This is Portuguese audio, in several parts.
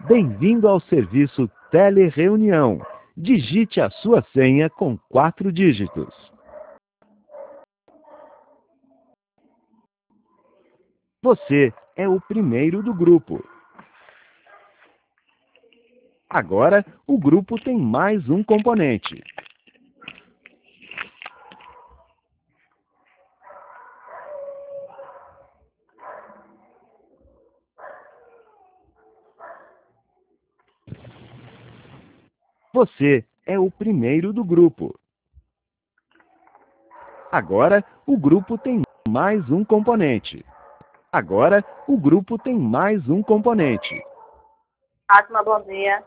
Bem-vindo ao serviço Telereunião. Digite a sua senha com 4 dígitos. Você é o primeiro do grupo. Agora, o grupo tem mais um componente. Você é o primeiro do grupo. Agora, o grupo tem mais um componente. Agora, o grupo tem mais um componente. Fátima, bom dia.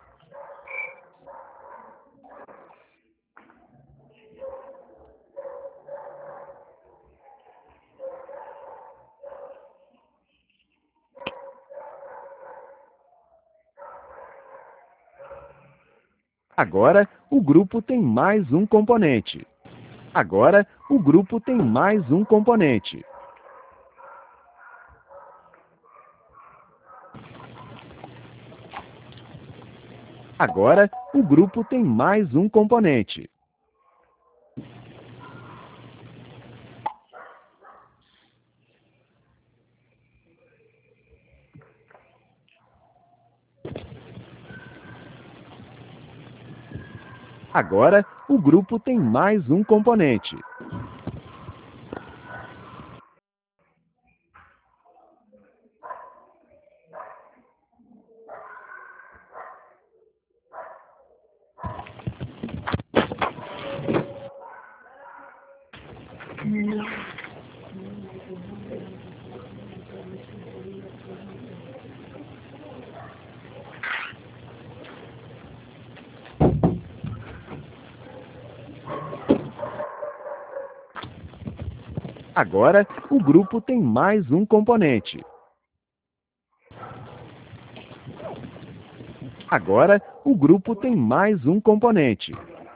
Agora, o grupo tem mais um componente. Agora, o grupo tem mais um componente. Agora, o grupo tem mais um componente. Agora, o grupo tem mais um componente. Agora, o grupo tem mais um componente. Agora, o grupo tem mais um componente.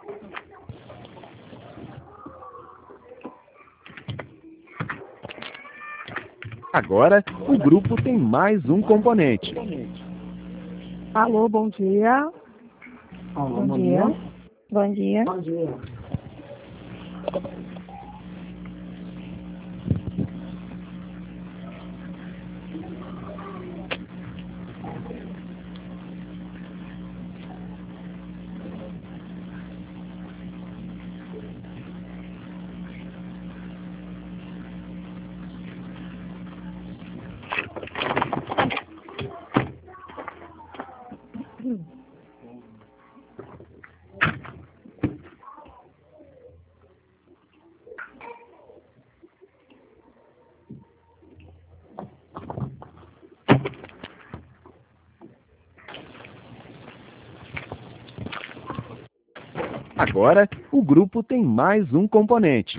Agora, o grupo tem mais um componente. Alô, bom dia. Alô, Bom dia. Bom dia. Bom dia. Agora, o grupo tem mais um componente.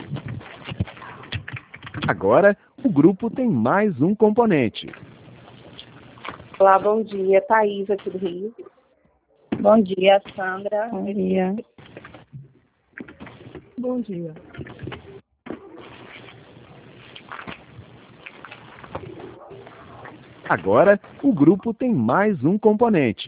Agora, o grupo tem mais um componente. Olá, bom dia. Thaís, aqui do Rio. Bom dia, Sandra. Bom dia. Bom dia. Agora, o grupo tem mais um componente.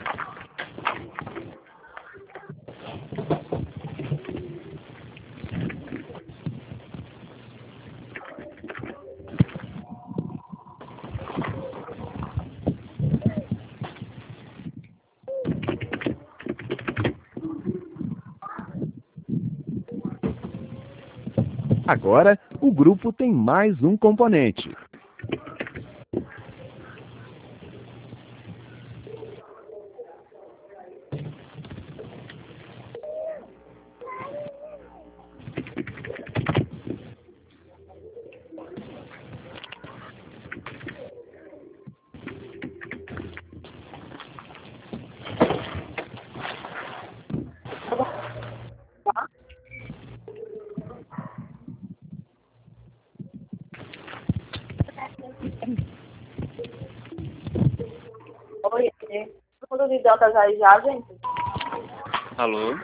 Agora, o grupo tem mais um componente. Oi, todo mundo de idiotas aí já, gente? Alô?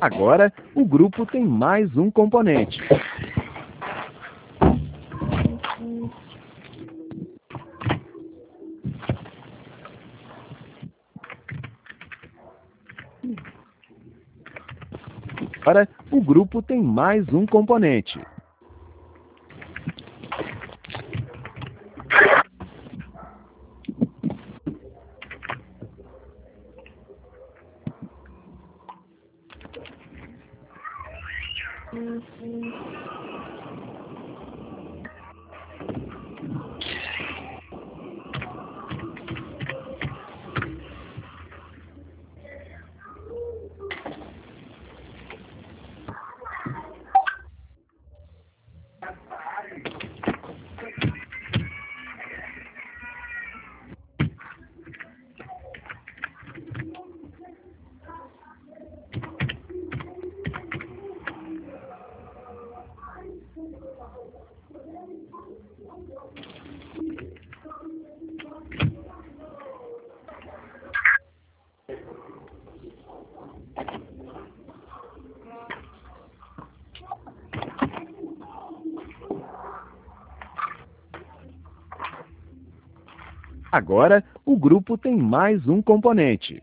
Agora, o grupo tem mais um componente. Agora, o grupo tem mais um componente. Agora, o grupo tem mais um componente.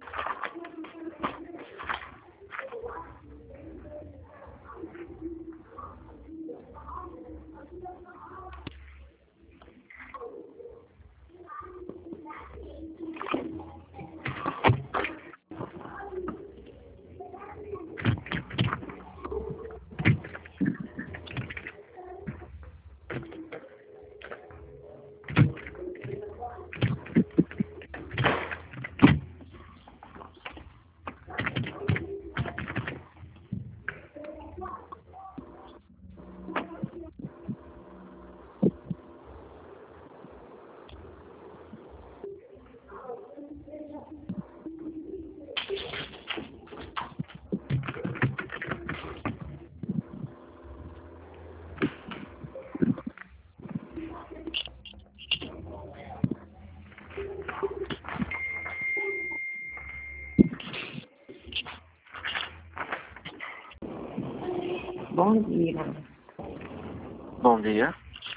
Bom dia. Bom dia.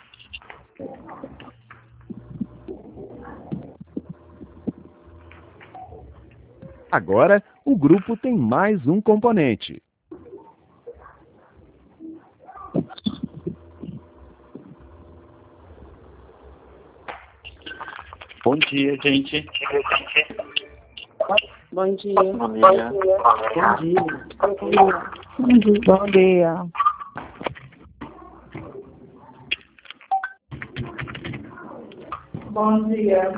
Agora, o grupo tem mais um componente. Bom dia, gente. Bom dia. Bom dia. Bom dia. Bom dia.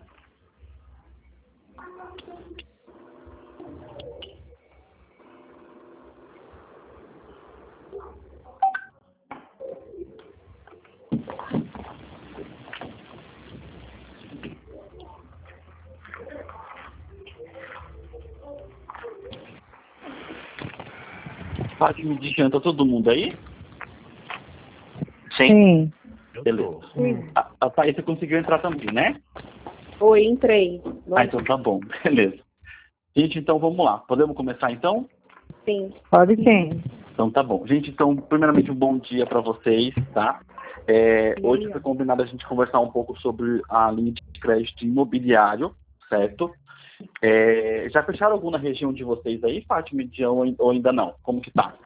Fátima, de janta todo mundo aí? Sim. Beleza. A Thaís, você conseguiu entrar também, né? Oi, entrei. Bom Ah, então tá bom. Beleza. Gente, então vamos lá. Podemos começar então? Sim. Pode sim. Então tá bom. Gente, então, primeiramente, um bom dia para vocês, tá? Hoje foi combinado a gente conversar um pouco sobre a linha de crédito imobiliário, certo? Já fecharam alguma região de vocês aí, Fátima, ou ainda não? Como que tá?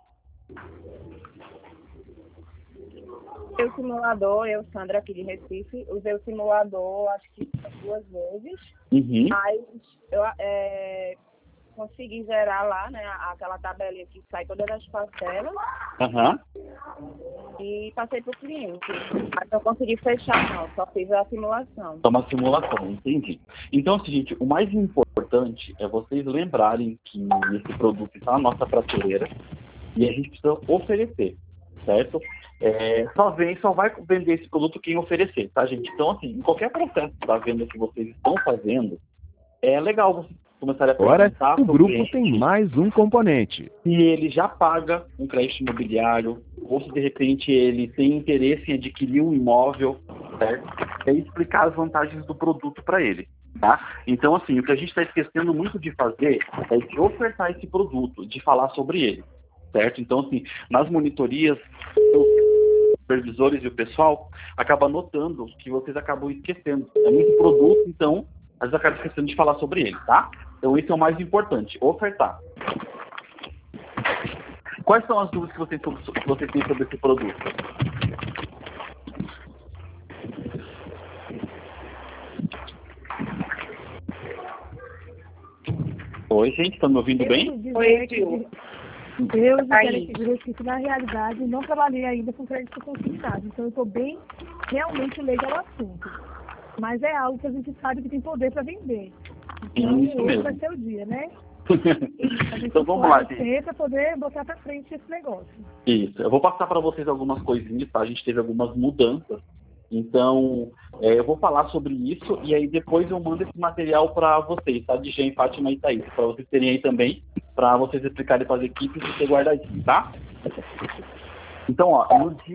O simulador, eu, Sandra, aqui de Recife, usei o simulador acho que 2 vezes, Uhum. mas eu consegui gerar lá, né, aquela tabelinha que sai todas as parcelas Aham. e passei para o cliente. Mas não consegui fechar, não, só fiz a simulação. É uma simulação, entendi. Então, é o seguinte, o mais importante é vocês lembrarem que esse produto está na nossa prateleira e a gente precisa oferecer, certo? Só vai vender esse produto quem oferecer, tá, gente? Então, assim, em qualquer processo da venda que vocês estão fazendo, é legal vocês começarem a Agora, perguntar o pro grupo cliente tem mais um componente. se ele já paga um crédito imobiliário ou se de repente ele tem interesse em adquirir um imóvel, certo? É explicar as vantagens do produto para ele. Tá? Então, assim, o que a gente está esquecendo muito de fazer é de ofertar esse produto, de falar sobre ele, certo? Então, assim, nas monitorias, os supervisores e o pessoal acabam notando que vocês acabam esquecendo. É muito produto, então, às vezes acabam esquecendo de falar sobre ele, tá? Então, isso é o mais importante, ofertar. Quais são as dúvidas que vocês têm sobre esse produto? Oi, gente, estão me ouvindo bem? Oi, Gil. Deus, eu quero Aí. dizer que na realidade não trabalhei ainda com crédito consignado, então eu estou bem realmente leiga ao assunto. Mas é algo que a gente sabe que tem poder para vender. Então Isso hoje mesmo. vai ser o dia, né? A gente Então vamos lá, gente. para poder botar para frente esse negócio. Isso, eu vou passar para vocês algumas coisinhas, tá? A gente teve algumas mudanças. Então, eu vou falar sobre isso e aí depois eu mando esse material para vocês, tá? De Jean, Fátima e Thaís, para vocês terem aí também, para vocês explicarem para as equipes e ter guardadinho, tá? Então, ó,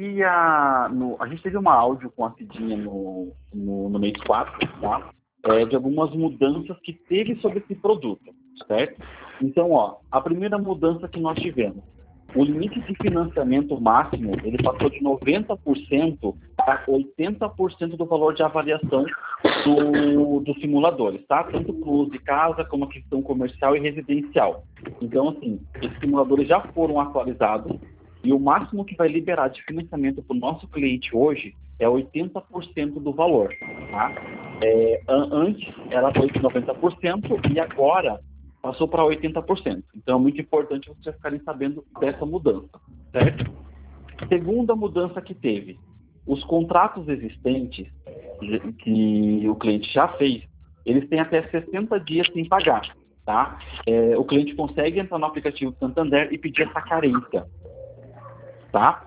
a gente teve uma áudio com a Cidinha no mês 4, tá? De algumas mudanças que teve sobre esse produto, certo? Então, ó, a primeira mudança que nós tivemos, o limite de financiamento máximo, ele passou de 90% para 80% do valor de avaliação dos simuladores, tá? Tanto para o uso de casa, como a questão comercial e residencial. Então, assim, esses simuladores já foram atualizados e o máximo que vai liberar de financiamento para o nosso cliente hoje é 80% do valor, tá? Antes era 90% e agora passou para 80%. Então é muito importante vocês ficarem sabendo dessa mudança, certo? Segunda mudança que teve, os contratos existentes que o cliente já fez, eles têm até 60 dias sem pagar, tá? O cliente consegue entrar no aplicativo do Santander e pedir essa carência, tá?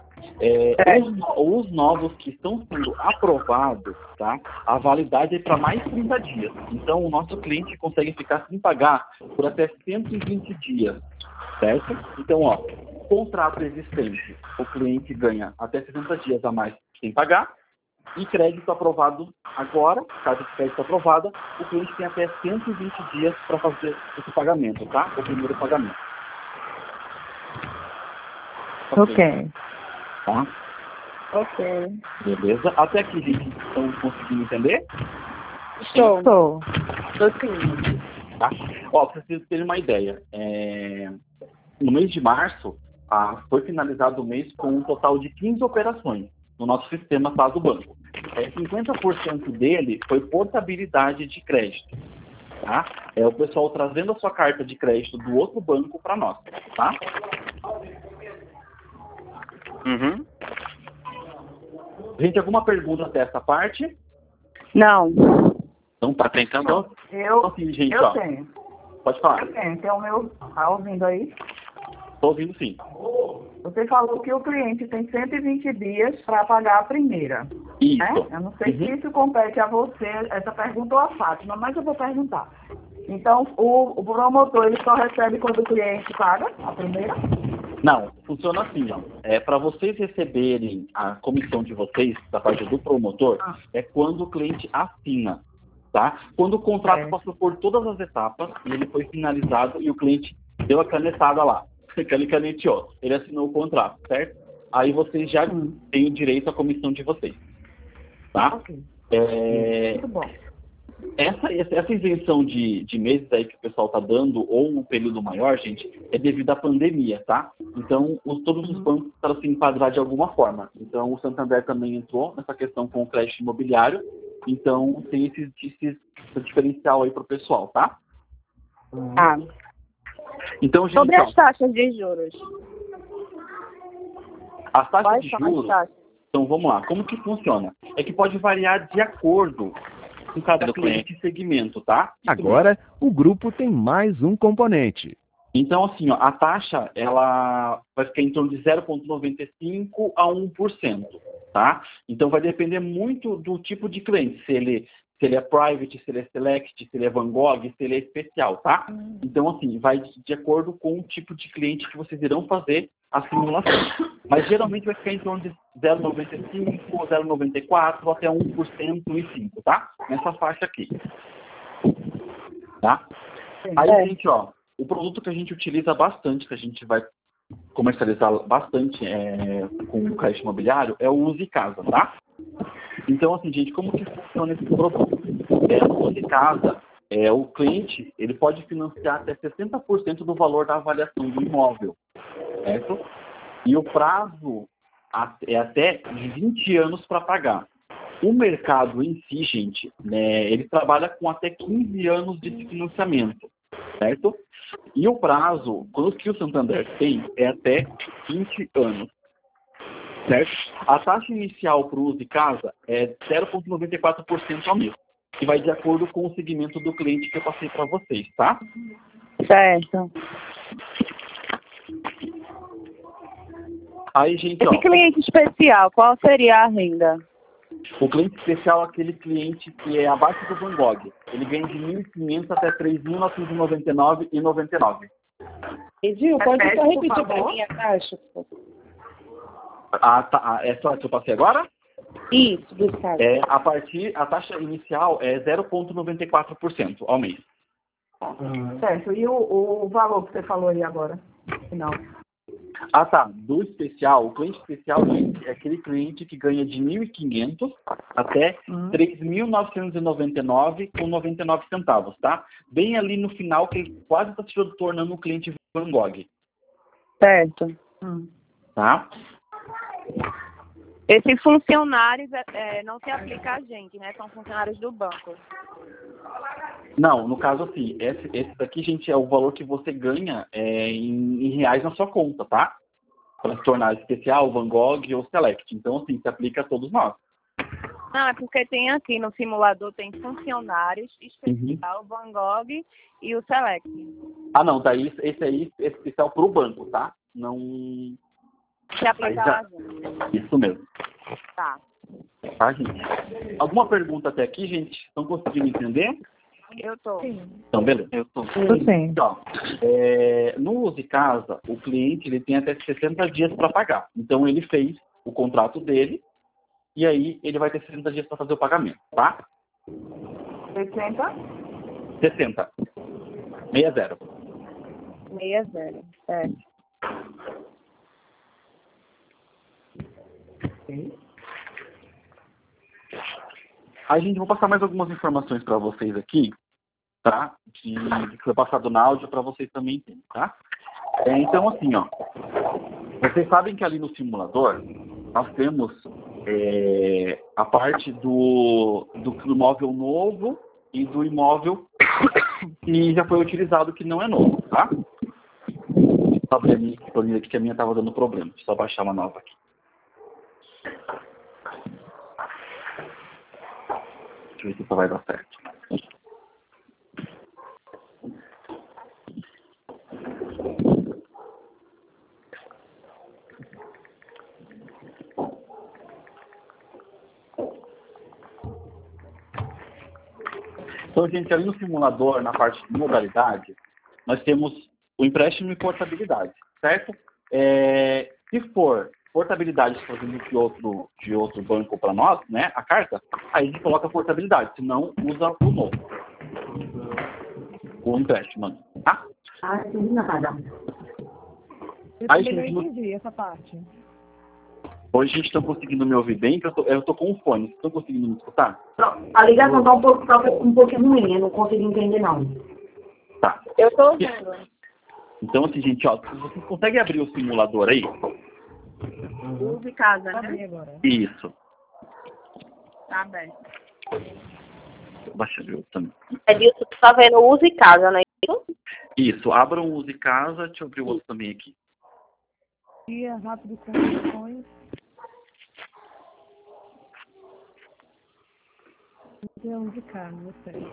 Os novos que estão sendo aprovados, tá? A validade é para mais 30 dias. Então, o nosso cliente consegue ficar sem pagar por até 120 dias, certo? Então, ó, contrato existente, o cliente ganha até 60 dias a mais sem pagar, e crédito aprovado agora, caso de crédito aprovada, o cliente tem até 120 dias para fazer esse pagamento, tá? O primeiro pagamento. Ok. Tá? Ok. Beleza? Até aqui, gente, estão conseguindo entender? Estou. Estou. Estou sim. Tá? Ó, pra vocês terem uma ideia, no mês de março, foi finalizado o mês com um total de 15 operações no nosso sistema tá, do banco. 50% dele foi portabilidade de crédito. Tá? O pessoal trazendo a sua carta de crédito do outro banco para nós. Tá? Uhum. Gente, alguma pergunta até essa parte? Não. Então tá tentando. Eu Assim, gente, ó, tenho. pode falar. Eu tenho. Tem o meu. Tá ouvindo aí? Tô ouvindo sim. Você falou que o cliente tem 120 dias para pagar a primeira. Isso. Né? Eu não sei se isso compete a você, essa pergunta ou a Fátima, mas eu vou perguntar. Então, o promotor ele só recebe quando o cliente paga a primeira? Não, funciona assim, ó. Para vocês receberem a comissão de vocês, da parte do promotor, é quando o cliente assina, tá? Quando o contrato passou por todas as etapas e ele foi finalizado e o cliente deu a canetada lá, que ele caneteou, ele assinou o contrato, certo? Aí vocês já têm o direito à comissão de vocês, tá? Ok. Muito bom. Essa isenção de meses aí que o pessoal está dando, ou um período maior, gente, é devido à pandemia, tá? Então, todos os bancos para se enquadrar de alguma forma. Então, o Santander também entrou nessa questão com o crédito imobiliário. Então, tem esse diferencial aí para o pessoal, tá? Então, gente, Sobre as taxas de juros. as taxas Quais de são as juros, taxas? então vamos lá, como que funciona? É que pode variar de acordo com cada cliente e segmento, tá? Agora, o grupo tem mais um componente. Então, assim, ó, a taxa, ela vai ficar em torno de 0,95% a 1%, tá? Então, vai depender muito do tipo de cliente, se ele é private, se ele é select, se ele é Van Gogh, se ele é especial, tá? Então, assim, vai de acordo com o tipo de cliente que vocês irão fazer a simulação. Mas, geralmente, vai ficar em torno de 0,95%, 0,94% até 1% e 5%, tá? Nessa faixa aqui. Tá? Aí, gente, ó, o produto que a gente utiliza bastante, que a gente vai comercializar bastante com o crédito imobiliário, é o Use Casa, tá? Então, assim, gente, como que funciona esse produto? O Use Casa, o cliente, ele pode financiar até 60% do valor da avaliação do imóvel, certo? E o prazo é até de 20 anos para pagar. O mercado em si, gente, né, ele trabalha com até 15 anos de financiamento, certo? E o prazo, quando que o Santander tem, é até 20 anos, certo? A taxa inicial para o Use Casa é 0,94% ao mês, que vai de acordo com o segmento do cliente que eu passei para vocês, tá? Certo. Aí, gente, Esse cliente especial, qual seria a renda? O cliente especial é aquele cliente que é abaixo do Van Gogh. Ele ganha de 1.500 até 3.999,99. Edil, pode só repetir para mim a taxa? Essa que eu passei agora? Isso, do caso. A taxa inicial é 0,94% ao mês. Certo. E o valor que você falou aí agora? Final. Tá. Do especial, o cliente especial é aquele cliente que ganha de 1.500 até 3.999,99 centavos, tá? Bem ali no final, que ele quase está se tornando um cliente Van Gogh. Certo. Tá? Esses funcionários não se aplica a gente, né? São funcionários do banco. Não, no caso assim, esse daqui, gente, é o valor que você ganha em reais na sua conta, tá? Para se tornar especial, Van Gogh ou Select. Então, assim, se aplica a todos nós. Não, é porque tem aqui no simulador, tem funcionários, especial, Van Gogh e o Select. Não, daí esse aí é especial para o banco, tá? Não... Se aplica a gente. Isso mesmo. Tá. Tá, gente? Alguma pergunta até aqui, gente? Estão conseguindo entender? Eu tô. Então, beleza. Eu tô. Sim. Então, no Use Casa, o cliente ele tem até 60 dias para pagar. Então, ele fez o contrato dele e aí ele vai ter 60 dias para fazer o pagamento, tá? 60? 60. 60. 60, certo. A gente vai passar mais algumas informações para vocês aqui, tá? Que foi passado na áudio para vocês também entenderem, tá? Então, assim, ó. Vocês sabem que ali no simulador nós temos a parte do imóvel novo e do imóvel que já foi utilizado que não é novo, tá? Deixa eu abrir a minha planilha aqui que a minha estava dando problema. Deixa eu só baixar uma nova aqui. Deixa eu ver se isso vai dar certo. Então, gente, ali no simulador, na parte de modalidade, nós temos o empréstimo e portabilidade, certo? Se for portabilidade fazendo de outro banco para nós, né, a carta, aí a gente coloca portabilidade, senão usa o novo. O empréstimo, tá? Sim, nada. Eu Aí, também gente, não entendi essa parte. Hoje a gente está conseguindo me ouvir bem, que eu tô com um fone. Vocês estão conseguindo me escutar? A ligação tá um pouquinho ruim, eu não consigo entender não. Tá. Eu tô ouvindo. Então, assim, gente, ó, vocês conseguem abrir o simulador aí? Use Casa, né? Sabia agora. Isso. Tá bem. Baixa o outro também. Edilson, tu tá vendo Use Casa, né? Isso, abram o Use Casa, deixa eu abrir o outro também aqui. Guia rápido com condições. Use Casa, eu sei.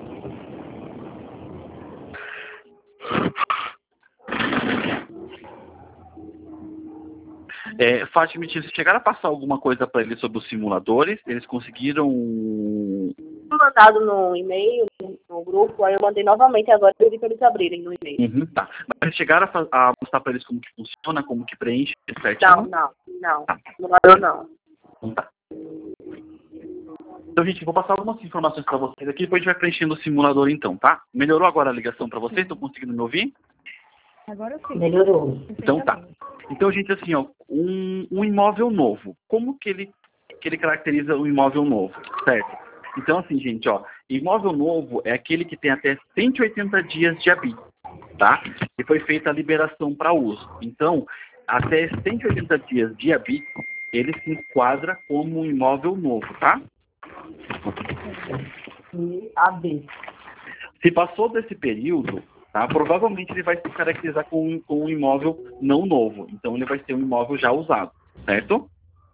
Fátima, se chegaram a passar alguma coisa para eles sobre os simuladores, eles conseguiram... Mandado no e-mail, no grupo, aí eu mandei novamente agora e pedi para eles abrirem no e-mail. Tá. Mas chegaram a mostrar para eles como que funciona, como que preenche certinho? Não. Tá. Não mandou não. Tá. Então, gente, vou passar algumas informações para vocês aqui, depois a gente vai preenchendo o simulador então, tá? Melhorou agora a ligação para vocês? Estão conseguindo me ouvir? Agora sim. Melhorou. Então tá. Então, gente, assim, ó, um imóvel novo. Como que ele caracteriza um imóvel novo, certo? Então, assim, gente, ó, imóvel novo é aquele que tem até 180 dias de habito, tá? E foi feita a liberação para uso. Então, até 180 dias de habito, ele se enquadra como um imóvel novo, tá? E AB. Se passou desse período, tá, provavelmente ele vai se caracterizar com um imóvel não novo. Então, ele vai ser um imóvel já usado, certo?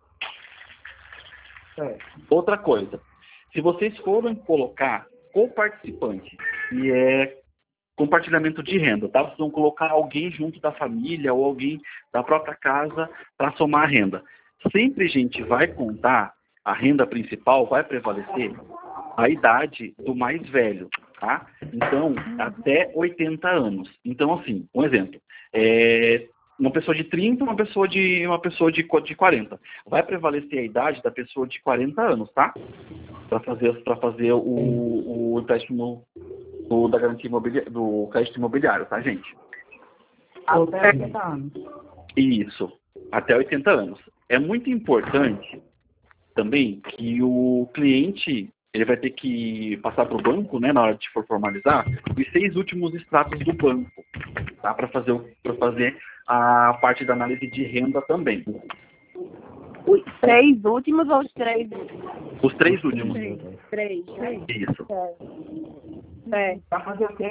Outra coisa, se vocês forem colocar coparticipante, que é compartilhamento de renda, tá? Vocês vão colocar alguém junto da família ou alguém da própria casa para somar a renda. Sempre, gente, vai contar, a renda principal vai prevalecer a idade do mais velho, tá? Então, até 80 anos. Então, assim, um exemplo, uma pessoa de 30, uma pessoa de 40. Vai prevalecer a idade da pessoa de 40 anos, tá? Para fazer o empréstimo da garantia imobiliária, do crédito imobiliário, tá, gente? Até 80 anos. Isso, até 80 anos. É muito importante também que o cliente ele vai ter que passar para o banco, né, na hora de for formalizar, os 6 últimos extratos do banco, tá? Para fazer a parte da análise de renda também. Os 3 últimos ou os 3 últimos? Os 3 últimos. 3. Isso. Para fazer o quê?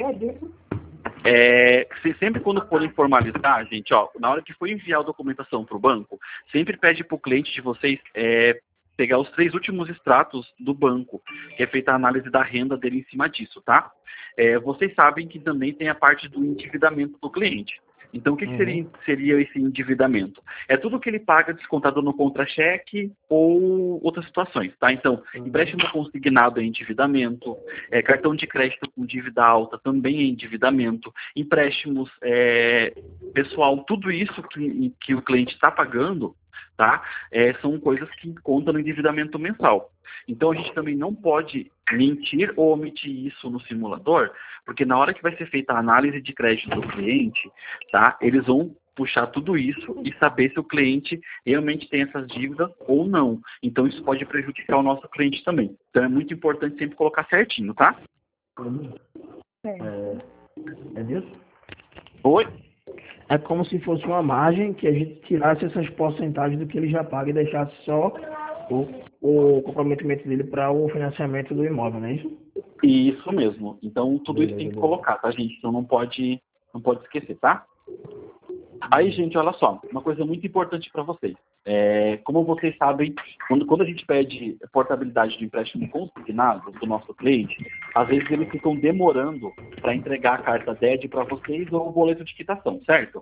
Sempre quando forem formalizar, gente, ó, na hora que for enviar a documentação para o banco, sempre pede para o cliente de vocês pegar os 3 últimos extratos do banco, que é feita a análise da renda dele em cima disso, tá? Vocês sabem que também tem a parte do endividamento do cliente. Então, o que seria esse endividamento? É tudo que ele paga descontado no contra-cheque ou outras situações, tá? Então, empréstimo consignado é endividamento, cartão de crédito com dívida alta também é endividamento, empréstimos pessoal, tudo isso que o cliente está pagando, tá? São coisas que contam no endividamento mensal. Então, a gente também não pode mentir ou omitir isso no simulador, porque na hora que vai ser feita a análise de crédito do cliente, tá? Eles vão puxar tudo isso e saber se o cliente realmente tem essas dívidas ou não. Então, isso pode prejudicar o nosso cliente também. Então, é muito importante sempre colocar certinho, tá? É isso? Oi? É como se fosse uma margem que a gente tirasse essas porcentagens do que ele já paga e deixasse só o comprometimento dele para o financiamento do imóvel, não é isso? Isso mesmo. Então, tudo isso tem que colocar, tá, gente? Então, não pode esquecer, tá? Aí, gente, olha só, uma coisa muito importante para vocês. Como vocês sabem, quando a gente pede portabilidade do empréstimo consignado do nosso cliente, às vezes eles ficam demorando para entregar a carta DED para vocês ou o boleto de quitação, certo?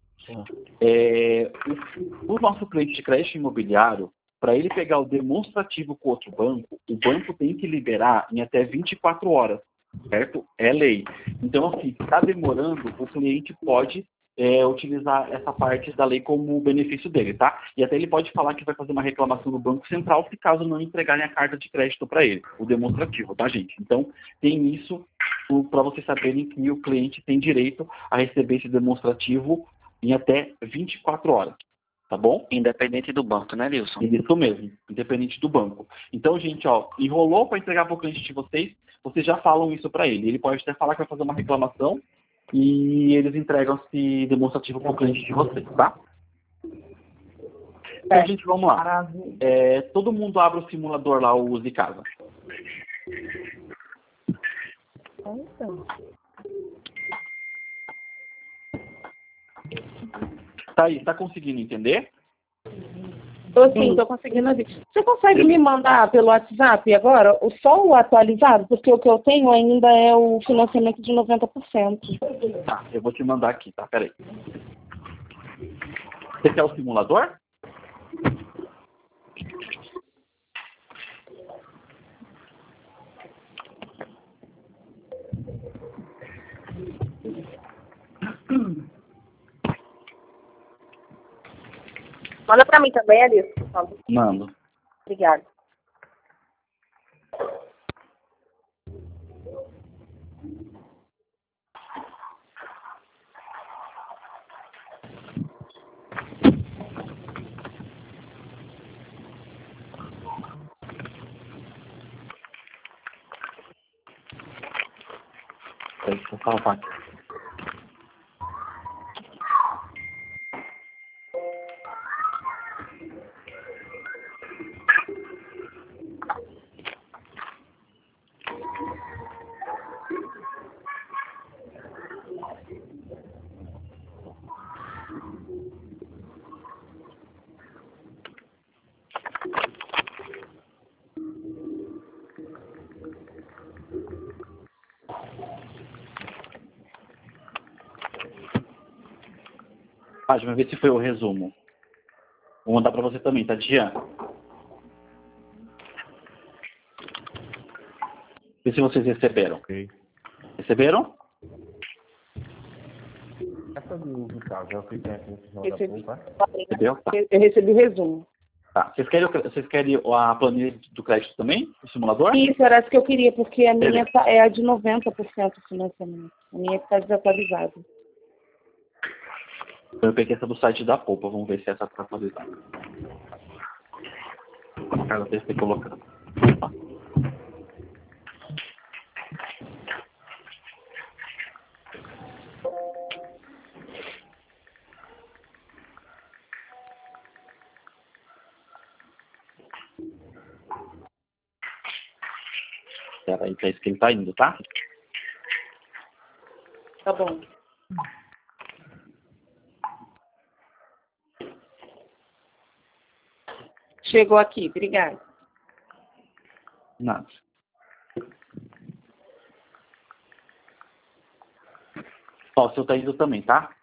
O nosso cliente de crédito imobiliário, para ele pegar o demonstrativo com outro banco, o banco tem que liberar em até 24 horas, certo? É lei. Então, assim, se está demorando, o cliente pode utilizar essa parte da lei como benefício dele, tá? E até ele pode falar que vai fazer uma reclamação no Banco Central se caso não entregarem a carta de crédito para ele, o demonstrativo, tá, gente? Então, tem isso para vocês saberem que o cliente tem direito a receber esse demonstrativo em até 24 horas. Tá bom? Independente do banco, né, Nilson? Isso mesmo, independente do banco. Então, gente, ó, enrolou para entregar para o cliente de vocês já falam isso para ele. Ele pode até falar que vai fazer uma reclamação e eles entregam esse demonstrativo para o cliente de vocês, tá? Então, gente, vamos lá. Todo mundo abre o simulador lá, o Use Casa. Tá aí, tá conseguindo entender? Tô conseguindo ouvir. Você consegue me mandar pelo WhatsApp agora só o atualizado? Porque o que eu tenho ainda é o financiamento de 90%. Tá, eu vou te mandar aqui, tá? Peraí. Você quer o simulador? Manda pra mim também, Alice, por favor. Mando. Obrigada. Deixa eu salvar aqui. Vamos ver se foi o resumo. Vou mandar para você também, tá, Jean? Vê se vocês receberam. Ok. Receberam? Essa do caso é o que tem aqui no final da Recebi. polpa? Recebeu? Tá. Eu recebi o resumo. Tá. Vocês querem a planilha do crédito também? O simulador? Isso, era isso que eu queria, porque a minha Beleza. é a de 90% de financiamento. A minha está desatualizada. Eu peguei essa do site da Poupa. Vamos ver se essa está atualizada. Carla, deixa eu colocar. Opa. Espera aí, pra isso que ele tá indo, tá? Tá bom. Chegou aqui, obrigada. Nada. Ó, o seu tá indo também, tá?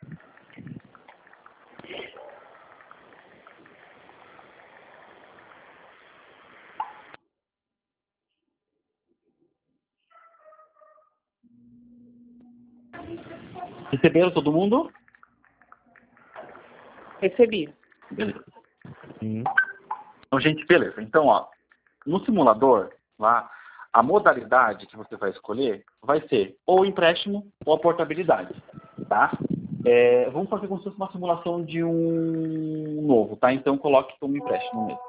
Receberam todo mundo? Recebi. Beleza. Sim. Então, gente, beleza. Então, ó, no simulador, lá, a modalidade que você vai escolher vai ser ou empréstimo ou a portabilidade, tá? Vamos fazer como se fosse uma simulação de um novo, tá? Então, coloque como empréstimo mesmo.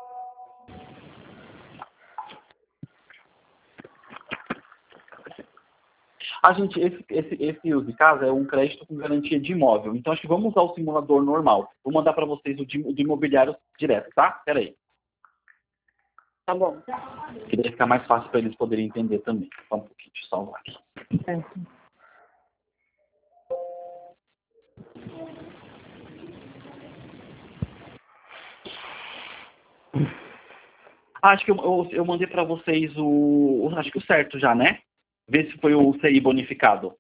Gente, esse uso de casa é um crédito com garantia de imóvel. Então, acho que vamos usar o simulador normal. Vou mandar para vocês o de imobiliário direto, tá? Pera aí. Tá bom. Queria ficar mais fácil para eles poderem entender também. Só um pouquinho, deixa eu salvar aqui. Certo. Acho que eu mandei para vocês acho que o certo já, né? Vê se foi o CI bonificado.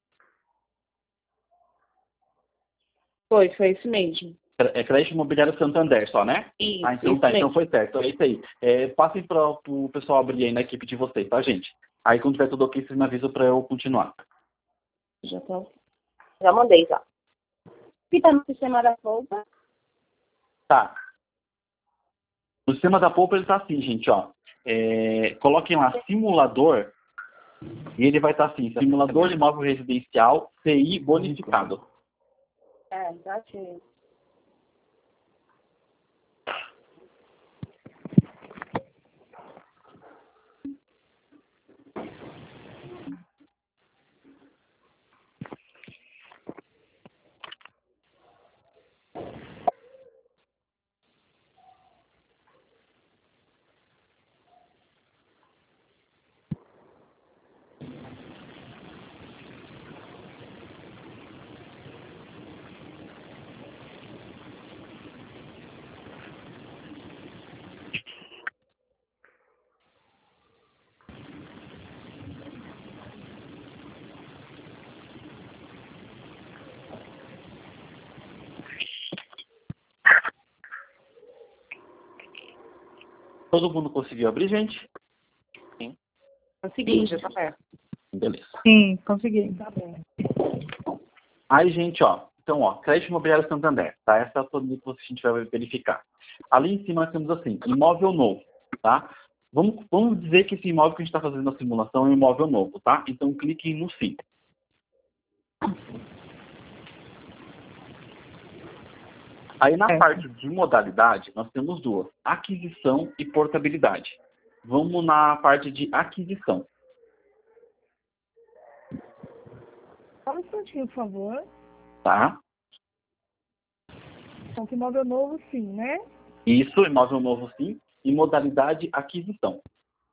Foi isso mesmo. É crédito imobiliário Santander só, né? Isso, Então isso tá, mesmo. então foi certo. É isso aí. Passem para o pessoal abrir aí na equipe de vocês, tá, gente? Aí quando tiver tudo ok, vocês me avisam para eu continuar. Já mandei, já. Fica no sistema da polpa. Tá. No sistema da Poupa ele tá assim, gente, ó. Coloquem lá simulador e ele vai estar assim, simulador de imóvel residencial CI bonificado. Já achei. Todo mundo conseguiu abrir, gente? Consegui, já tá perto. Beleza. Sim, consegui. Tá bom. Aí, gente, ó. Então, ó, crédito imobiliário Santander, tá? Essa é a planilha que a gente vai verificar. Ali em cima nós temos assim, imóvel novo, tá? Vamos dizer que esse imóvel que a gente está fazendo na simulação é um imóvel novo, tá? Então, cliquem no sim. Aí, na parte de modalidade, nós temos duas, aquisição e portabilidade. Vamos na parte de aquisição. Só um instantinho, por favor. Tá? Então, que imóvel novo, sim, né? Isso, imóvel novo sim, e modalidade aquisição.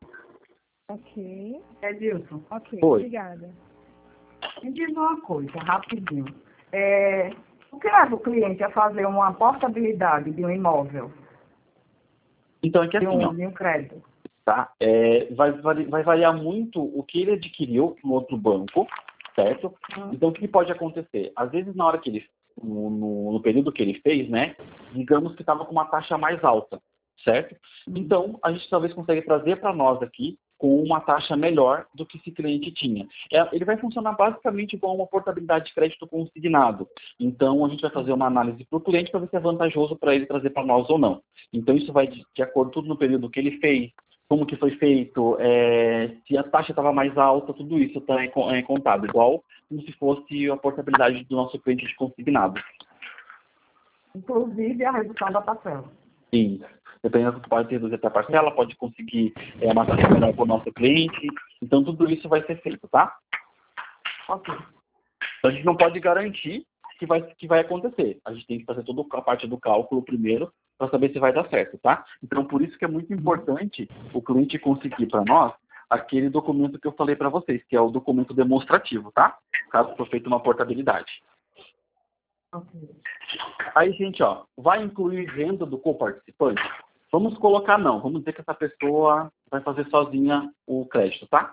Ok. Edilson, Ok, Oi. obrigada. me diz uma coisa, rapidinho. O que leva o cliente a fazer uma portabilidade de um imóvel, Então é que assim, ó, de um crédito? tá? Vai variar muito o que ele adquiriu no outro banco, certo? Então o que pode acontecer? Às vezes na hora que ele, no período que ele fez, né? Digamos que estava com uma taxa mais alta, certo? Então a gente talvez consiga trazer para nós aqui com uma taxa melhor do que esse cliente tinha. Ele vai funcionar basicamente igual uma portabilidade de crédito consignado. Então, a gente vai fazer uma análise para o cliente para ver se é vantajoso para ele trazer para nós ou não. Então, isso vai de acordo tudo no período que ele fez, como que foi feito, se a taxa estava mais alta, tudo isso está contado, igual como se fosse a portabilidade do nosso cliente de consignado. Inclusive a redução da parcela. Sim. Dependendo do pode reduzir até a parcela, pode conseguir uma taxa melhor para o nosso cliente. Então, tudo isso vai ser feito, tá? Ok. Então, a gente não pode garantir que vai acontecer. A gente tem que fazer toda a parte do cálculo primeiro para saber se vai dar certo, tá? Então, por isso que é muito importante o cliente conseguir para nós aquele documento que eu falei para vocês, que é o documento demonstrativo, tá? Caso for feita uma portabilidade. Ok. Aí, gente, ó, vai incluir renda do coparticipante? Vamos colocar não. Vamos dizer que essa pessoa vai fazer sozinha o crédito, tá?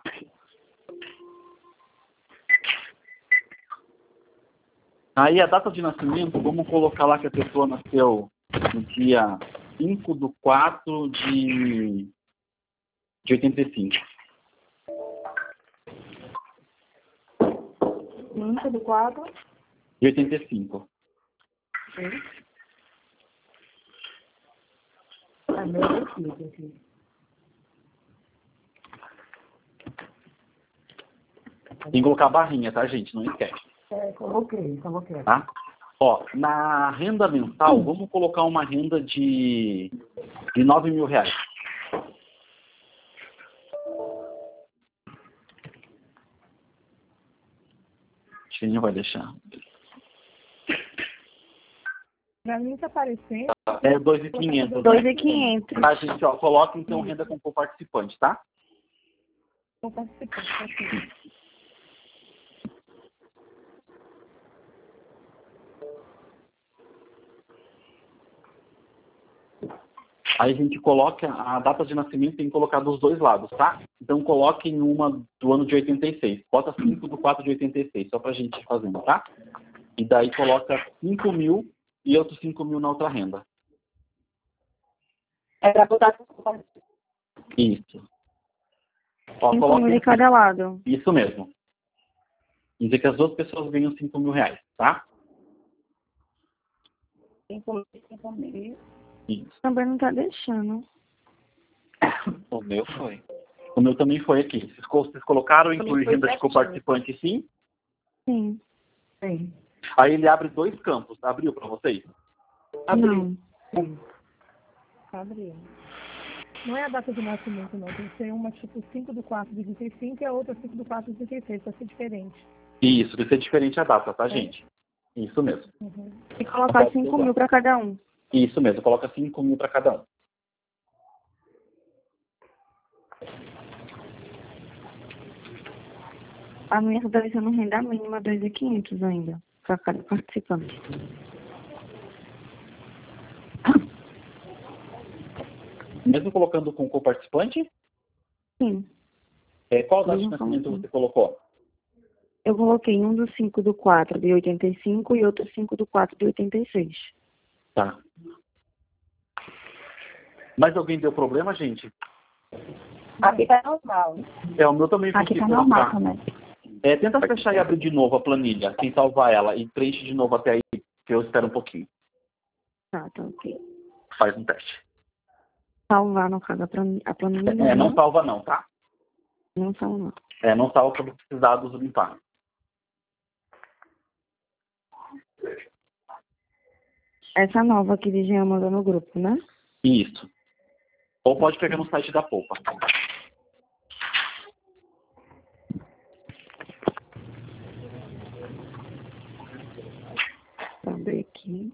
Aí a data de nascimento, vamos colocar lá que a pessoa nasceu no dia 5/4 de 85. 5/4. De 85. É meu filho aqui. Tem que colocar a barrinha, tá, gente? Não esquece. Coloquei. Tá? Ó, na renda mensal, vamos colocar uma renda de 9 mil reais. Acho que ele não vai deixar. Pra mim tá aparecendo. É 2.500. 2.500. Tá, gente, ó, coloca então renda com coparticipante, tá? Vou participar, tá aqui. Aí a gente coloca a data de nascimento, tem que colocar dos dois lados, tá? Então coloque em uma do ano de 86. Bota 5/4 de 86, só pra gente ir fazendo, tá? E daí coloca 5 mil e outros 5 mil na outra renda. É pra botar Isso. Ó, 5 mil de cada lado. Isso mesmo. Quer dizer que as duas pessoas ganham 5 mil reais, tá? 5 mil. Isso. Também não tá deixando. O meu foi. O meu também foi aqui. Vocês colocaram incluir renda de coparticipante, sim? Sim. Sim. Aí ele abre dois campos. Abriu para vocês? Não. Abriu. Não é a data de nascimento, não. Tem que ser uma tipo 5/4 de 85 e a outra 5/4 de 86, para ser diferente. Isso, tem que ser diferente a data, tá, gente? Isso mesmo. E colocar 5 mil para cada um. Isso mesmo, coloca 5 mil para cada um. A minha está deixando renda mínima 2.500 ainda, para cada participante. Mesmo colocando com coparticipante? Sim. Qual data de nascimento você colocou? Eu coloquei um do 5/4 de 85 e outro 5/4 de 86. Tá. Mas alguém deu problema, gente? Aqui tá normal. O meu também foi. Aqui tá normal também. Tenta fechar e abrir de novo a planilha, sem salvar ela, e preenche de novo até aí, que eu espero um pouquinho. Tá ok. Faz um teste. Salvar, no caso, a planilha. Não salva não, tá? Não salva não. Não salva para precisar dados limpar. Essa nova que o Jean mandou no grupo, né? Isso. Ou pode pegar no site da Poupa. ver aqui.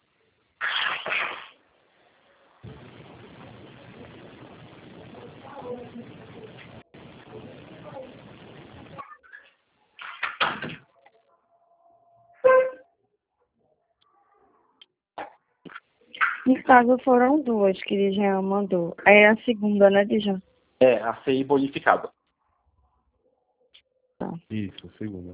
No caso, foram duas que ele já mandou. É a segunda, né, Dijan? É, a CI bonificada. Tá. Isso, segunda.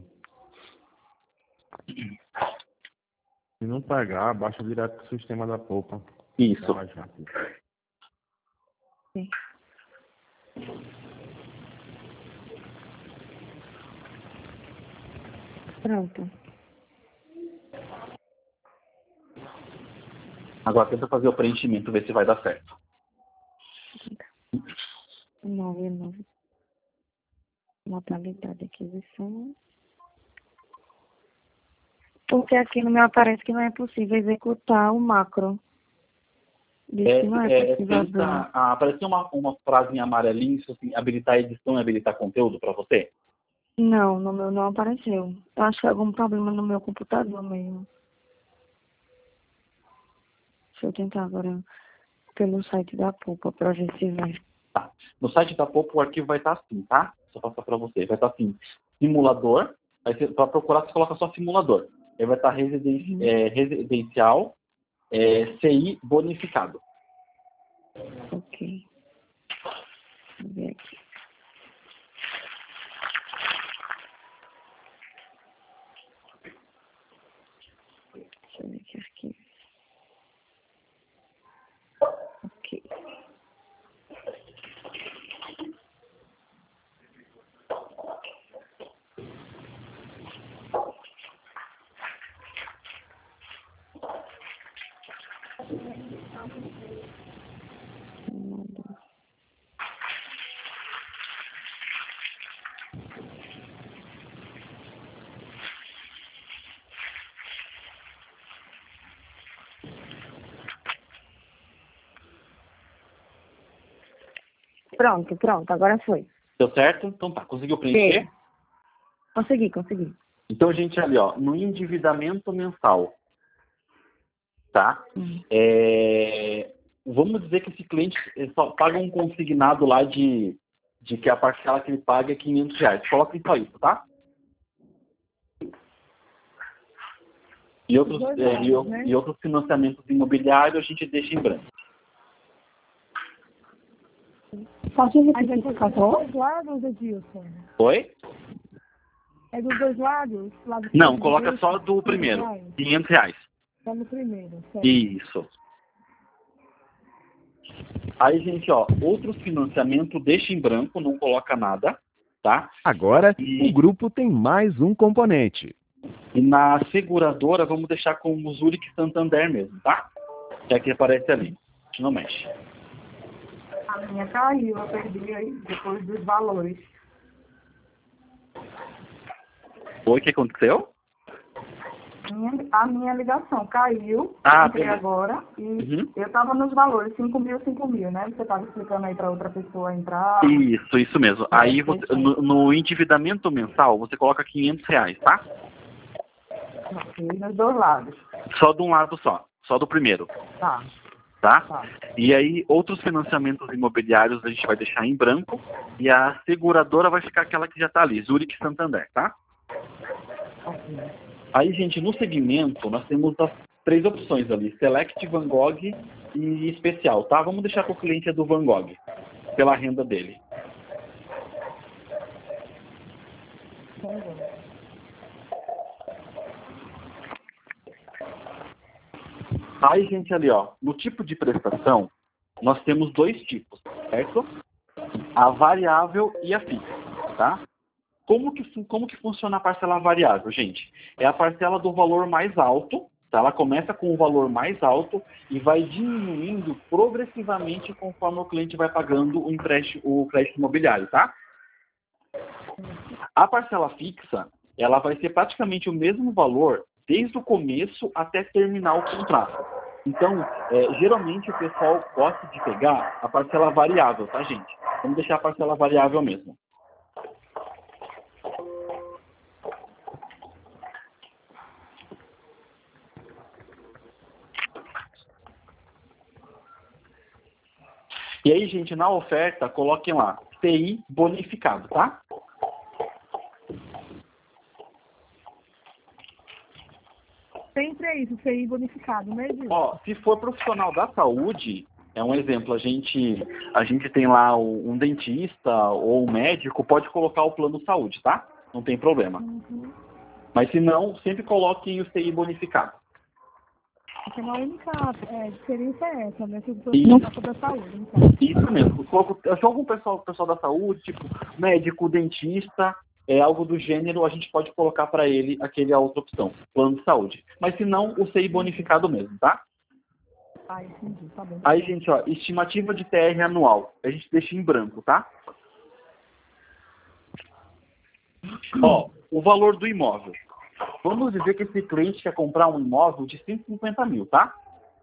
Se não pagar, baixa direto pro sistema da polpa. Isso. É mais rápido. Sim. Pronto. Agora tenta fazer o preenchimento, ver se vai dar certo. 9. Modalidade de aquisição. Porque aqui no meu aparece que não é possível executar o macro. Diz que não é possível abrir. Apareceu uma frase em amarelinho, isso assim, habilitar edição e habilitar conteúdo para você? Não, no meu não apareceu. Eu acho que é algum problema no meu computador mesmo. Deixa eu tentar agora pelo site da Pupa para ver se vai. Tá. No site da Popo o arquivo vai estar assim, tá? Só passar para você. Vai estar assim, simulador. Para procurar, você coloca só simulador. Aí vai estar residencial, CI bonificado. Ok. Vamos ver aqui. Deixa eu ver aqui arquivo. Ok. Pronto, agora foi. Deu certo? Então tá, conseguiu preencher? Consegui. Então, gente, ali, ó, no endividamento mensal, tá? Vamos dizer que esse cliente só paga um consignado lá de que a parcela que ele paga é R$500. Coloca só isso, tá? E outros financiamentos imobiliários a gente deixa em branco. Pode repetir, por favor? É dos dois lados, Edilson? Oi? É dos dois lados? Não, coloca só do primeiro. R$500. Só no primeiro, certo? Isso. Aí, gente, ó, outros financiamentos deixa em branco, não coloca nada, tá? Agora, o grupo tem mais um componente. E na seguradora, vamos deixar como Zurich Santander mesmo, tá? Que é que aparece ali. A gente não mexe. A minha caiu, eu perdi aí depois dos valores. Oi, o que aconteceu? A minha ligação caiu, entrei agora, e eu estava nos valores, 5 mil, né? Você estava explicando aí para outra pessoa entrar. Isso mesmo. Aí, você, no endividamento mensal, você coloca R$500, tá? Ok, nos dois lados. Só de um lado só do primeiro. Tá? E aí, outros financiamentos imobiliários a gente vai deixar em branco, e a seguradora vai ficar aquela que já está ali, Zurich Santander, tá? Aí, gente, no segmento, nós temos as 3 opções ali, Select, Van Gogh e Especial, tá? Vamos deixar com o cliente do Van Gogh, pela renda dele. Aí, gente, ali, ó, no tipo de prestação, nós temos 2 tipos, certo? A variável e a fixa, tá? Como que funciona a parcela variável, gente? É a parcela do valor mais alto, tá? Ela começa com o valor mais alto e vai diminuindo progressivamente conforme o cliente vai pagando o crédito imobiliário, tá? A parcela fixa, ela vai ser praticamente o mesmo valor desde o começo até terminar o contrato. Então, geralmente o pessoal gosta de pegar a parcela variável, tá, gente? Vamos deixar a parcela variável mesmo. E aí, gente, na oferta, coloquem lá, CI bonificado, tá? Sempre é isso, CI bonificado, né, Gil? Ó, se for profissional da saúde, é um exemplo, a gente tem lá um dentista ou um médico, pode colocar o plano saúde, tá? Não tem problema. Mas se não, sempre coloquem o CI bonificado. Então, a única diferença é essa, né? Se o Isso. profissional da saúde, então. Isso mesmo. Se algum pessoal da saúde, tipo médico, dentista, algo do gênero, a gente pode colocar para ele a outra opção, plano de saúde. Mas se não, o CI bonificado mesmo, tá? Ah, entendi, tá bom. Aí, gente, ó, estimativa de TR anual. A gente deixa em branco, tá? Ó, o valor do imóvel. Vamos dizer que esse cliente quer comprar um imóvel de 150 mil, tá?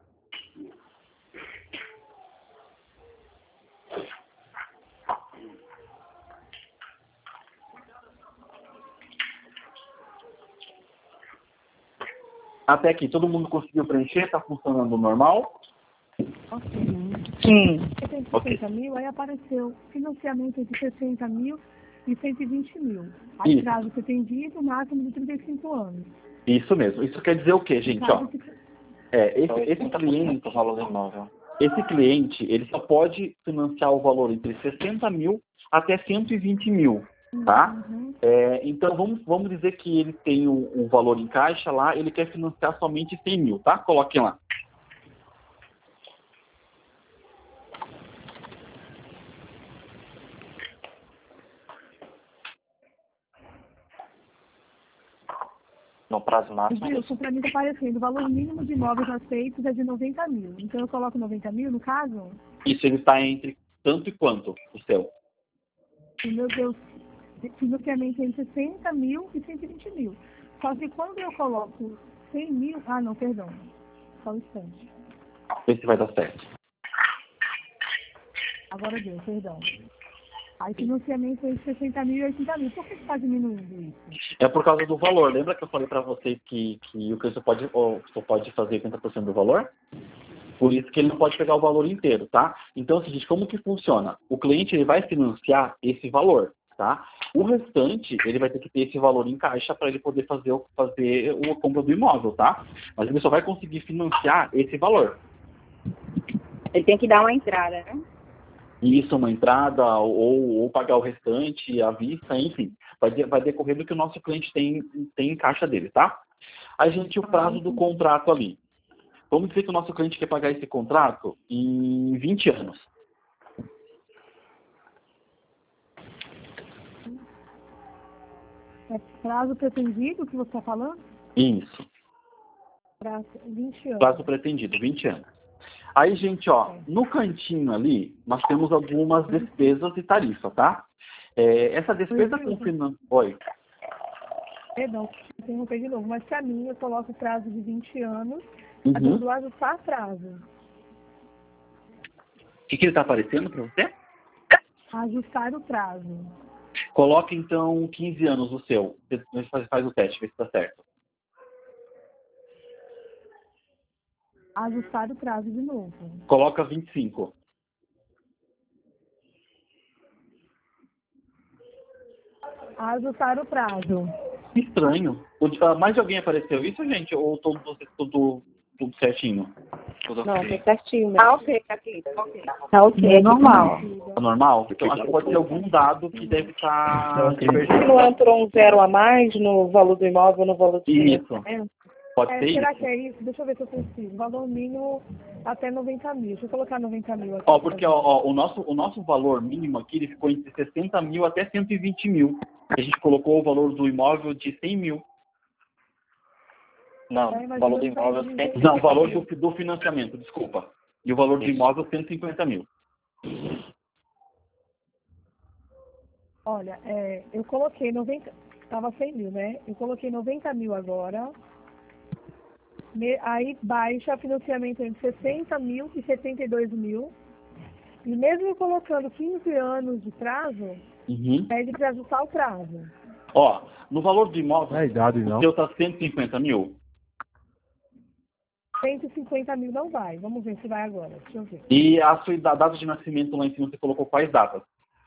Até aqui, todo mundo conseguiu preencher? Tá funcionando normal? Ok. Sim. 60 mil, aí apareceu financiamento entre 60 mil e 120 mil. Aí Isso. prazo pretendido, máximo de 35 anos. Isso mesmo. Isso quer dizer o quê, gente? Ó, esse cliente, o valor do imóvel. esse cliente, ele só pode financiar o valor entre 60 mil até 120 mil, tá? Então, vamos dizer que ele tem um valor em caixa lá, ele quer financiar somente 100 mil, tá? Coloquem lá. No prazo máximo. Wilson, para mim está aparecendo, o valor mínimo de imóveis aceitos é de 90 mil. Então eu coloco 90 mil no caso? Isso, ele está entre tanto e quanto, o seu? E, meu Deus, financiamento entre 60 mil e 120 mil. Só que quando eu coloco 100 mil... Ah, não, perdão. Só um instante. Vê se vai dar certo. Agora deu, perdão. Aí financiamento entre 60 mil e 80 mil. Por que está diminuindo isso? É por causa do valor. Lembra que eu falei para vocês que o cliente só pode fazer 80% do valor? Por isso que ele não pode pegar o valor inteiro, tá? Então, seguinte, como que funciona? O cliente ele vai financiar esse valor, tá? O restante, ele vai ter que ter esse valor em caixa para ele poder fazer a compra do imóvel, tá? Mas ele só vai conseguir financiar esse valor. Ele tem que dar uma entrada, né? Isso, uma entrada ou pagar o restante à vista, enfim. Vai decorrer do que o nosso cliente tem em caixa dele, tá? Aí, gente, o prazo do contrato ali. Vamos dizer que o nosso cliente quer pagar esse contrato em 20 anos. É prazo pretendido que você está falando? Isso. Prazo 20 anos. Prazo pretendido, 20 anos. Aí, gente, ó, no cantinho ali, nós temos algumas despesas e tarifa, tá? Essa despesa com financiamento... Oi. Perdão, interromper de novo, mas para mim eu coloco prazo de 20 anos, Uhum. do ajustar prazo. O que ele está aparecendo para você? Ajustar o prazo. Coloca, então, 15 anos o seu. Você faz o teste, vê se está certo. Ajustar o prazo de novo. Coloca 25. Ajustar o prazo. Estranho. Mais de alguém apareceu isso, gente? Ou tudo certinho? Tudo Não, ok. tá certinho. Tá ok, aqui. Tá ok, é normal. Tá normal? Então, acho que pode ser algum dado que deve estar Se divergente. não entrou um zero a mais no valor do imóvel, no valor do Isso. financiamento? Pode ser Será isso? que é isso? Deixa eu ver se eu consigo. Valor mínimo até 90 mil. Deixa eu colocar 90 mil aqui. Porque o nosso valor mínimo aqui ele ficou entre 60 mil até 120 mil. A gente colocou o valor do imóvel de 100 mil. Não, mas o valor do eu não imóvel entendi. Não, o valor do financiamento, desculpa. E o valor do imóvel 150 mil. Olha, eu coloquei 90... Estava 100 mil, né? Eu coloquei 90 mil agora. Aí baixa financiamento entre 60 mil e 72 mil. E mesmo eu colocando 15 anos de prazo, Uhum. pede para ajustar o prazo. Ó, no valor do imóvel, Não é idade, o não. seu está 150 mil. 150 mil não vai. Vamos ver se vai agora. Deixa eu ver. E a sua data de nascimento lá em cima, você colocou quais datas?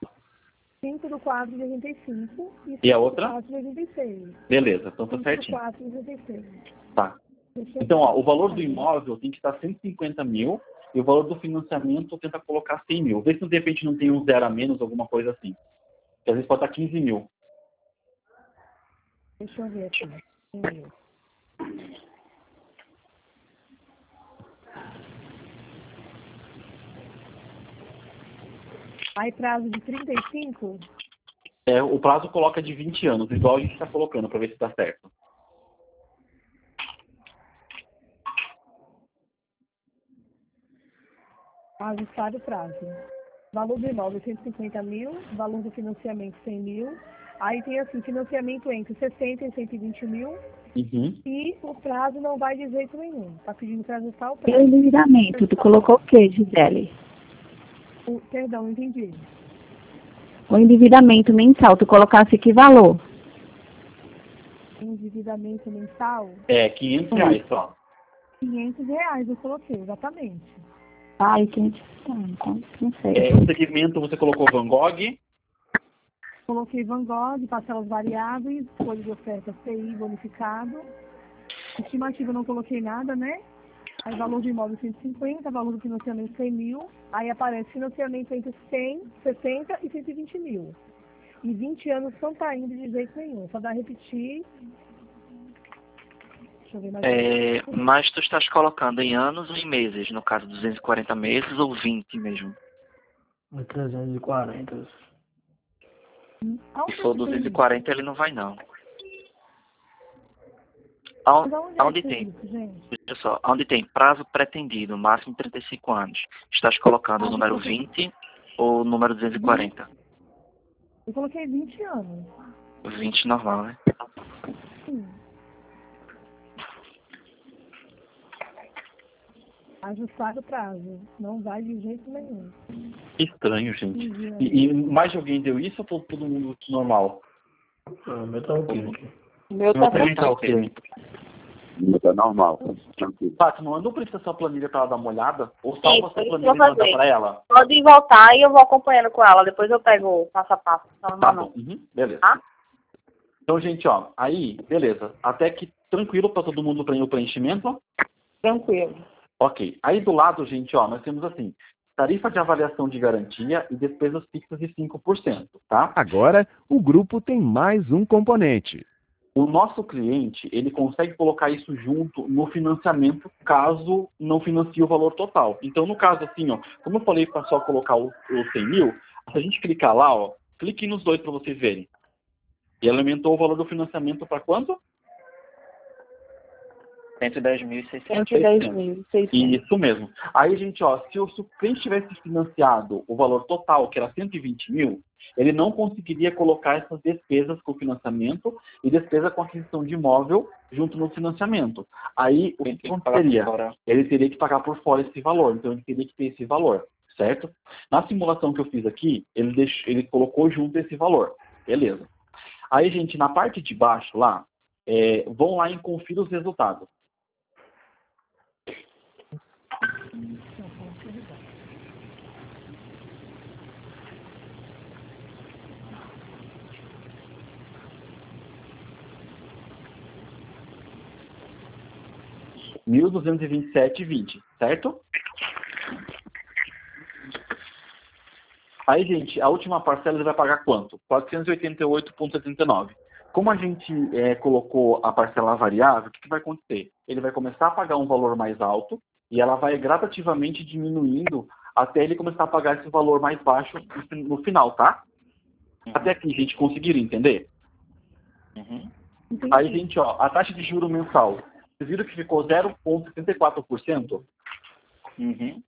5/4/85 E a outra? 5/4/86. Beleza, então tá certinho. 5/4/86. Tá. Então, ó, o valor do imóvel tem que estar 150 mil e o valor do financiamento tenta colocar 100 mil. Vê se de repente não tem um zero a menos, alguma coisa assim. Porque às vezes pode estar 15 mil. Deixa eu ver aqui. Aí prazo de 35? O prazo coloca de 20 anos, igual a gente está colocando, para ver se está certo. Ajustado o prazo. Valor do imóvel 150 mil, valor do financiamento 100 mil. Aí tem assim, financiamento entre 60 e 120 mil. Uhum. E o prazo não vai de jeito nenhum. Tá pedindo para ajustar o E o prazo. endividamento, tu colocou o que, Gisele? Perdão, entendi. O endividamento mensal, tu colocasse que valor? Endividamento mensal, R$500 só. R$500 eu coloquei, exatamente. Ai, que não sei. O segmento você colocou Van Gogh. Coloquei Van Gogh, parcelas variáveis, folha de oferta CI bonificado. Estimativa eu não coloquei nada, né? Aí valor do imóvel 150, valor do financiamento 100 mil. Aí aparece financiamento entre 100, 60 e 120 mil. E 20 anos não tá indo de jeito nenhum. Só dá repetir. Deixa eu ver mais. Mas tu estás colocando em anos ou em meses? No caso, 240 meses ou 20 mesmo? 340. Se for 240, ele não vai, não. Onde tem? Isso, gente? Veja só, onde tem prazo pretendido, máximo 35 anos, estás colocando o número 20 ou o número 240? Eu coloquei 20 anos. 20 normal, né? Sim. Ajustado o prazo. Não vai de jeito nenhum. Estranho, gente. E mais de alguém deu isso ou todo mundo normal? O meu tá ok aqui. O meu Meu tá também tá ok. Tá normal, tranquilo. Paty, não andou pra sua planilha pra ela dar uma olhada? Ou salva Isso, sua isso planilha eu e vou manda fazer. pra ela? Pode ir voltar e eu vou acompanhando com ela. Depois eu pego o passo a passo. Tá bom. Uhum. Beleza. Tá? Então, gente, ó, aí, beleza. Até que tranquilo pra todo mundo o preenchimento? Tranquilo. Ok. Aí do lado, gente, ó, nós temos assim, tarifa de avaliação de garantia e despesas fixas de 5%, tá? Agora, o grupo tem mais um componente. O nosso cliente, ele consegue colocar isso junto no financiamento, caso não financie o valor total. Então, no caso assim, ó, como eu falei para só colocar o 100 mil, se a gente clicar lá, ó, clique nos dois para vocês verem. E ele aumentou o valor do financiamento para quanto? 110.600. 110.600. Isso mesmo. Aí, gente, ó, se o cliente tivesse financiado o valor total, que era 120 mil, ele não conseguiria colocar essas despesas com o financiamento e despesa com a aquisição de imóvel junto no financiamento. Aí, o que aconteceria? Ele teria que pagar por fora esse valor, então ele teria que ter esse valor, certo? Na simulação que eu fiz aqui, ele colocou junto esse valor. Beleza. Aí, gente, na parte de baixo lá, vão lá e confira os resultados. R$1.227,20, certo? Aí, gente, a última parcela ele vai pagar quanto? 488,79. Como a gente colocou a parcela variável, o que vai acontecer? Ele vai começar a pagar um valor mais alto e ela vai gradativamente diminuindo até ele começar a pagar esse valor mais baixo no final, tá? Até aqui, gente, conseguiram entender? Uhum. Aí, gente, ó, a taxa de juro mensal. Vocês viram que ficou 0,74%? Uhum.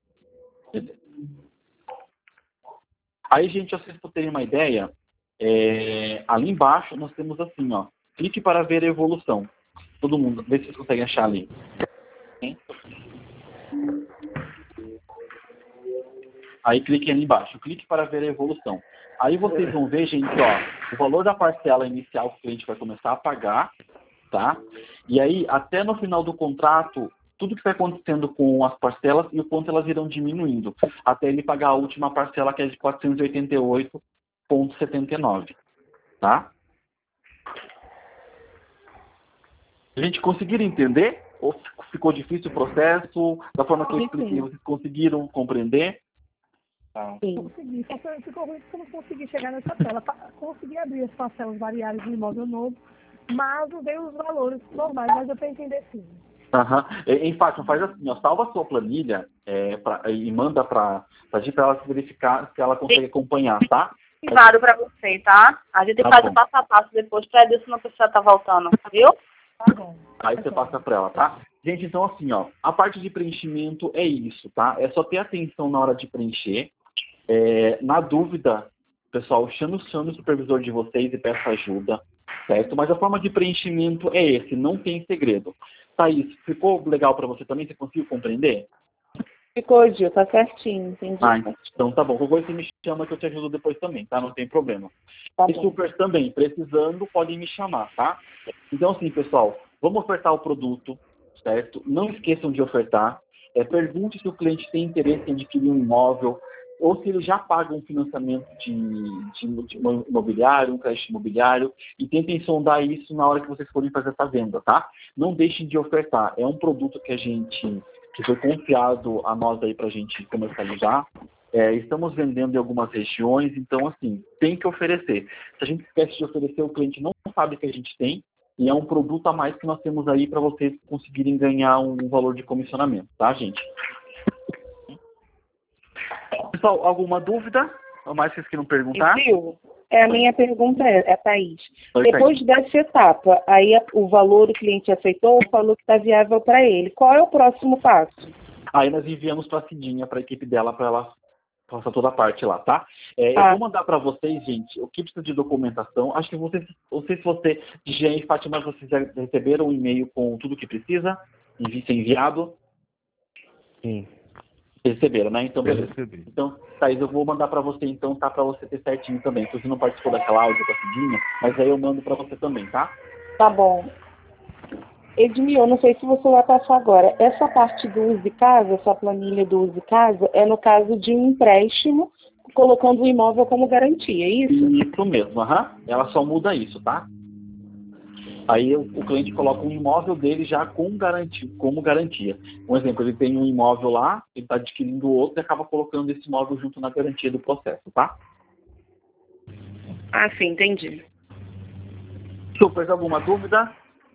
Aí, gente, ó, vocês terem uma ideia, ali embaixo nós temos assim, ó, clique para ver a evolução. Todo mundo, vê se vocês conseguem achar ali. Sim? Aí clique ali embaixo, clique para ver a evolução. Aí vocês vão ver, gente, ó, o valor da parcela inicial que o cliente vai começar a pagar, tá? E aí, até no final do contrato, tudo que está acontecendo com as parcelas e o quanto elas irão diminuindo, até ele pagar a última parcela, que é de R$ 488,79, tá? A gente conseguiram entender? Ou ficou difícil o processo? Da forma que eu expliquei, vocês conseguiram compreender? Consegui, só ficou ruim porque eu não consegui chegar nessa tela. Consegui abrir as parcelas variáveis do imóvel novo, mas não veio os valores normais, mas eu tenho que entender sim. Em Fátima, faz assim, ó, salva a sua planilha e manda para a gente, para ela verificar se ela consegue acompanhar, tá? Claro para você, tá? A gente faz o passo a passo depois para ver se não precisa estar voltando, viu? Tá bom. Aí você passa para ela, tá? Gente, então assim, ó, a parte de preenchimento é isso, tá? É só ter atenção na hora de preencher. Na dúvida, pessoal, chame o supervisor de vocês e peça ajuda, certo? Mas a forma de preenchimento é esse, não tem segredo. Thaís, ficou legal para você também? Você conseguiu compreender? Ficou, Gil, tá certinho, entendi. Então tá bom. Qualquer coisa você me chama que eu te ajudo depois também, tá? Não tem problema. Tá e bom. super também, precisando, podem me chamar, tá? Então assim, pessoal, vamos ofertar o produto, certo? Não esqueçam de ofertar. Pergunte se o cliente tem interesse em adquirir um imóvel, ou se ele já paga um financiamento de imobiliário, um crédito imobiliário, e tentem sondar isso na hora que vocês forem fazer essa venda, tá? Não deixem de ofertar. É um produto que foi confiado a nós aí para a gente comercializar. Estamos vendendo em algumas regiões, então, assim, tem que oferecer. Se a gente esquece de oferecer, o cliente não sabe que a gente tem, e é um produto a mais que nós temos aí para vocês conseguirem ganhar um valor de comissionamento, tá, gente? Pessoal, alguma dúvida? Ou mais vocês queiram perguntar? Viu? A minha pergunta Thaís. Oi, Depois dessa etapa, aí o valor o cliente aceitou, falou que está viável para ele. Qual é o próximo passo? Aí nós enviamos para a Cidinha, para a equipe dela, para ela passar toda a parte lá, tá? Eu vou mandar para vocês, gente, o que precisa de documentação. Acho que vocês, não sei se você, Jean e Fátima, vocês já receberam um e-mail com tudo o que precisa, ser enviado? Sim. Receberam, né? Então, beleza. Recebi. Então, Thaís, eu vou mandar para você, então, tá? Para você ter certinho também. Você não participou daquela áudio da Cidinha, mas aí eu mando para você também, tá? Tá bom. Edmil, eu não sei se você vai passar agora. Essa parte do Use Casa, essa planilha do Use Casa, é no caso de um empréstimo, colocando o imóvel como garantia, é isso? Isso mesmo, Ela só muda isso, tá? Aí o cliente coloca um imóvel dele já como garantia. Um exemplo, ele tem um imóvel lá, ele está adquirindo outro e acaba colocando esse imóvel junto na garantia do processo, tá? Ah, sim, entendi. Super, alguma dúvida?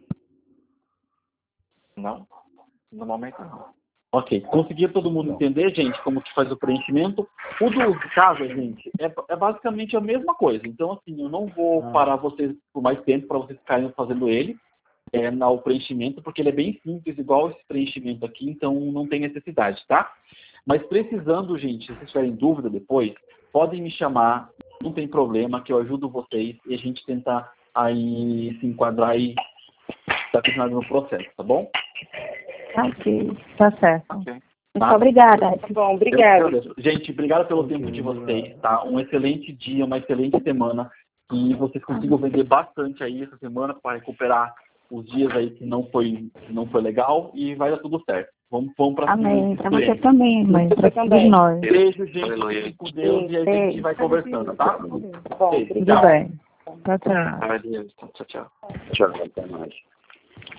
Não? No momento não. Ok. Conseguiu todo mundo entender, gente, como que faz o preenchimento? O do casa, gente, é basicamente a mesma coisa. Então, assim, eu não vou parar vocês por mais tempo para vocês ficarem fazendo ele, o preenchimento, porque ele é bem simples, igual esse preenchimento aqui, então não tem necessidade, tá? Mas precisando, gente, se vocês tiverem dúvida depois, podem me chamar, não tem problema, que eu ajudo vocês e a gente tenta aí se enquadrar e estar continuando no processo, tá bom? Ok, tá certo. Okay. Muito obrigada. Tá bom, obrigada. Gente, obrigado pelo tempo de vocês, tá? Um excelente dia, uma excelente semana. E vocês consigam vender bastante aí essa semana para recuperar os dias aí que não foi legal e vai dar tudo certo. Vamos para cima. Amém. Para você também, mãe. Para todos nós. Beijo, gente. Fiquem com Deus e aí a gente vai conversando, tá? Bom, Tudo bem. Tchau, tchau. Adeus. Tchau, tchau. Tchau, até mais.